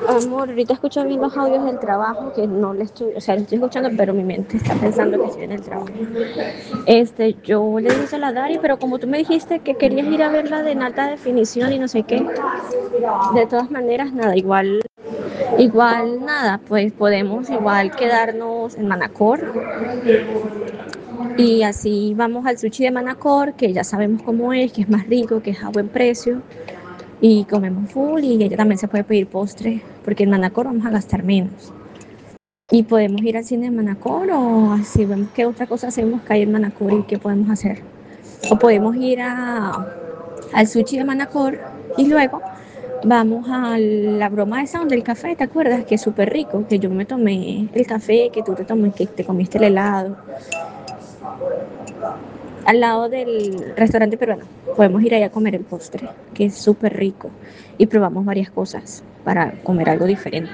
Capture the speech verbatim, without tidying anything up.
Amor, ahorita escucho bien los audios del trabajo, que no le estoy, o sea, le estoy escuchando, pero mi mente está pensando que estoy en el trabajo. Este, yo le dije a la Dari, pero como tú me dijiste que querías ir a verla de en alta definición y no sé qué, de todas maneras, nada, igual, igual, nada, pues podemos igual quedarnos en Manacor y así vamos al sushi de Manacor, que ya sabemos cómo es, que es más rico, que es a buen precio, y comemos full y ella también se puede pedir postre, porque en Manacor vamos a gastar menos. Y podemos ir al cine de Manacor o así vemos qué otra cosa hacemos que hay en Manacor y qué podemos hacer. O podemos ir a, al sushi de Manacor y luego vamos a la broma esa donde el café, ¿te acuerdas? Que es súper rico, que yo me tomé el café, que tú te, tomé, que te comiste el helado, al lado del restaurante peruano. Podemos ir allá a comer el postre, que es súper rico. Y probamos varias cosas para comer algo diferente.